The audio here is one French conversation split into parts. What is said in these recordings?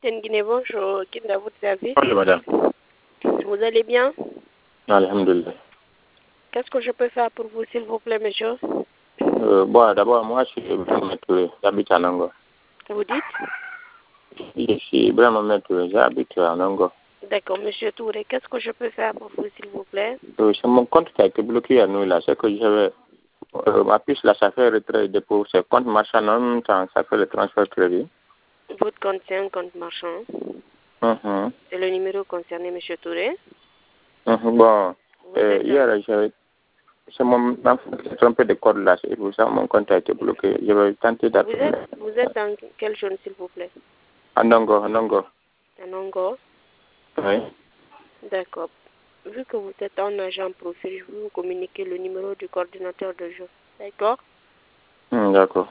Guinée, bonjour. Qui est à votre service? Bonjour, madame. Vous allez bien? Alhamdulillah. Qu'est-ce que je peux faire pour vous, s'il vous plaît, monsieur? Bon, d'abord, moi, je suis Ibrahim Touré, j'habite à Nango. Vous dites? Je suis Ibrahim Touré, j'habite à Nango. D'accord, monsieur Touré. Qu'est-ce que je peux faire pour vous, s'il vous plaît? C'est mon compte qui a été bloqué à nous, là. C'est que j'avais... ma puce, là, ça fait retrait et dépôt. C'est compte marchand, en même temps, ça fait le transfert crédit. Votre compte, c'est un compte marchand. C'est le numéro concerné, monsieur Touré. Bon, Vous êtes hier, c'est mon enfant qui s'est trompé de code, là. C'est pour ça que mon compte a été bloqué. J'avais tenté d'appeler. vous êtes dans quelle zone, s'il vous plaît? À Nango, à Nango. À Nango. Oui. D'accord. Vu que vous êtes un agent profil, je vais vous communiquer le numéro du coordinateur de jeu. D'accord? D'accord.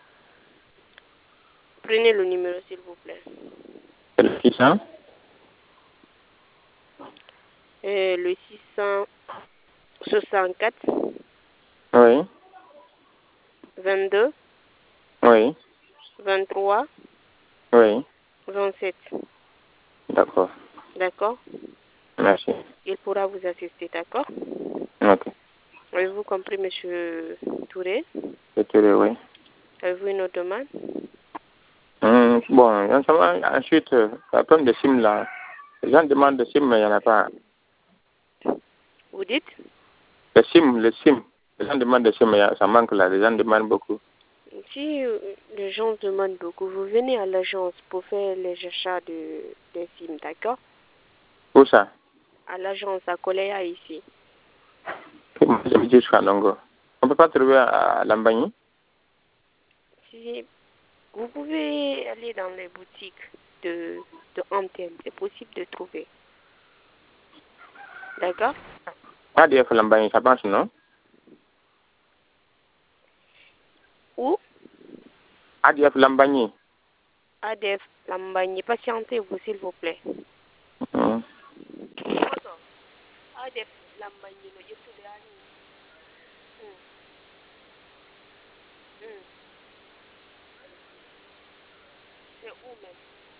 Prenez le numéro, s'il vous plaît. C'est le 600? Le 664 Oui. 22 Oui. 23 Oui. 27. D'accord. D'accord? Merci. Il pourra vous assister, d'accord? Ok. Avez-vous compris, monsieur Touré? C'est Touré, oui. Avez-vous une autre demande? Bon, ensuite, la problème de SIM, là, les gens demandent de SIM, mais il n'y en a pas. Vous dites? Le SIM. Les gens demandent de SIM, mais ça manque là. Les gens demandent beaucoup. Si les gens demandent beaucoup, vous venez à l'agence pour faire les achats des SIM, d'accord? Où ça? À l'agence à Koléa ici. J'habite jusqu'à Longo. On ne peut pas trouver à Lambagny? Si vous pouvez aller dans les boutiques de Antenne, c'est possible de trouver. D'accord? ADF Lambagny, ça marche, non? Où? ADF Lambagny. ADF Lambagny. Patientez-vous, s'il vous plaît. ADF Lambagny, no yettude ani. C'est où même?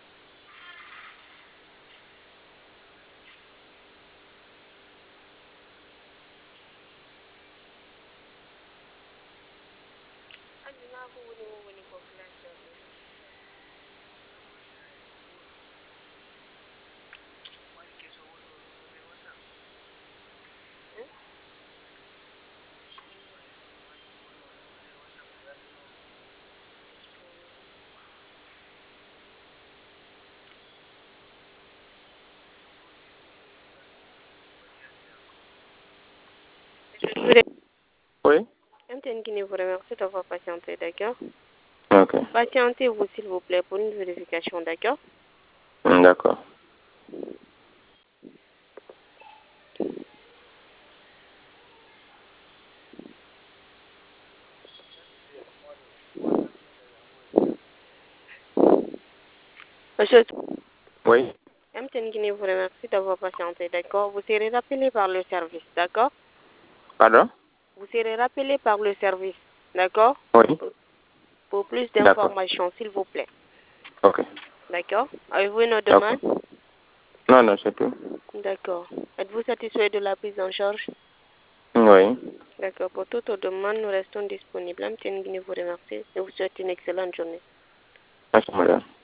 Andina ko woni ko flash. Oui? Antenne qui vous remercie d'avoir patienté, d'accord? Ok. Patientez-vous, s'il vous plaît, pour une vérification, d'accord? D'accord. Monsieur, Oui? Antenne qui vous remercie d'avoir patienté, d'accord? Vous serez rappelé par le service, d'accord? Pardon? Vous serez rappelé par le service, d'accord? Oui? Pour plus D'accord. d'informations, s'il vous plaît. Ok. D'accord? Avez-vous une autre D'accord. demande? Non, non, c'est tout. D'accord. Êtes-vous satisfait de la prise en charge? Oui. D'accord. Pour toute autre demande, nous restons disponibles. Antenne Guinée vous remercie et vous souhaite une excellente journée. Merci, madame.